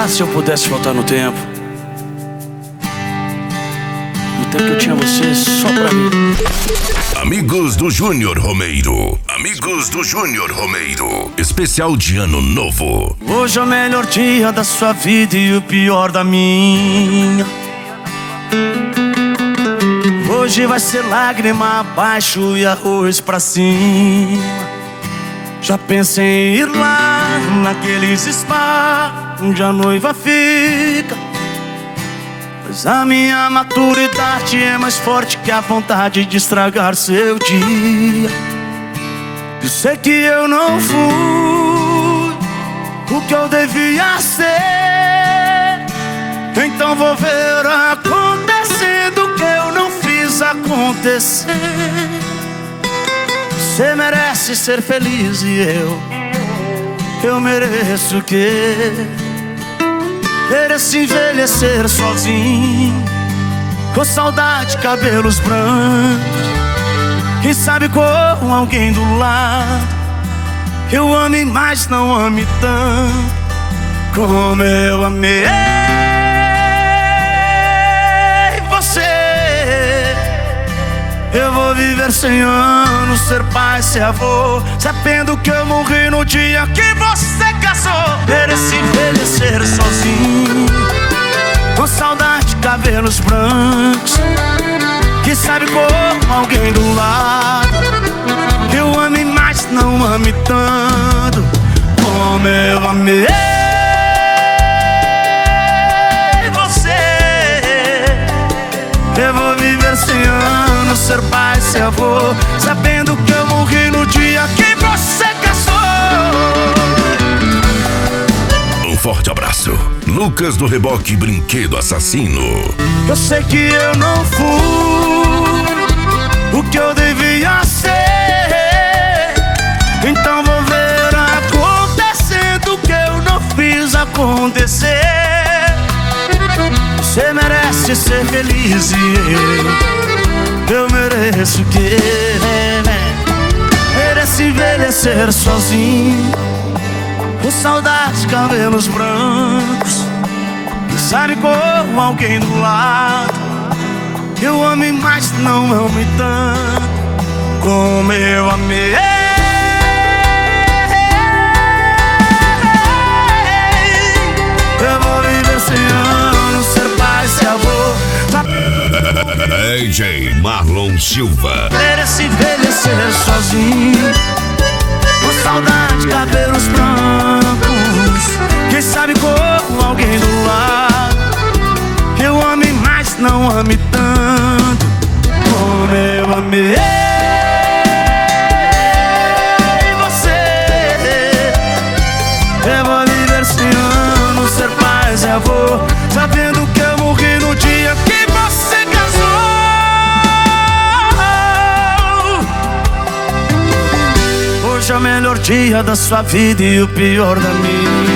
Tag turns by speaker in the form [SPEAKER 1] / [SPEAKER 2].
[SPEAKER 1] se eu pudesse voltar no tempo que eu tinha você só pra mim.
[SPEAKER 2] Amigos do Júnior Romeiro. Amigos do Júnior Romeiro. Especial de Ano Novo.
[SPEAKER 1] Hoje é o melhor dia da sua vida e o pior da minha. Hoje vai ser lágrima abaixo e arroz pra cima. Já pensei em ir lá naqueles spa onde a noiva fica, mas a minha maturidade é mais forte que a vontade de estragar seu dia. Eu sei que eu não fui o que eu devia ser, então vou ver acontecendo o que eu não fiz acontecer. Você merece ser feliz e eu mereço o quê? Mereço envelhecer sozinho, com saudade, cabelos brancos. Quem sabe com alguém do lado, que eu ame, mas não ame tanto como eu amei você. Eu vou viver 100 anos, ser pai, ser avô, sabendo que eu morri no dia que você casou. Mereço envelhecer sozinho, com saudade, cabelos brancos. Quem sabe com alguém do lado, que eu ame, mas não ame tanto como eu amei você. Eu vou viver 100 anos, ser pai, ser avô, sabendo que eu morri no dia que você casou.
[SPEAKER 2] Um forte abraço. Lucas do Reboque Brinquedo Assassino.
[SPEAKER 1] Eu sei que eu não fui o que eu devia ser, então vou ver acontecendo o que eu não fiz acontecer. Você merece ser feliz e eu mereço o quê? Mereço envelhecer sozinho, com saudade, cabelos brancos. Quem sabe com alguém do lado, que eu ame, mas não ame tanto como eu amei. Eu vou viver 100 anos, ser pai, ser avô.
[SPEAKER 2] DJ Marlon Silva.
[SPEAKER 1] Mereço envelhecer sozinho, com saudade, cabelos brancos. Quem sabe com alguém do lado, que eu ame, mas não ame tanto como eu amei você. Eu vou viver 100 anos, ser pai, ser avô, sabendo que eu morri no dia que você casou. Hoje é o melhor dia da sua vida e o pior da minha.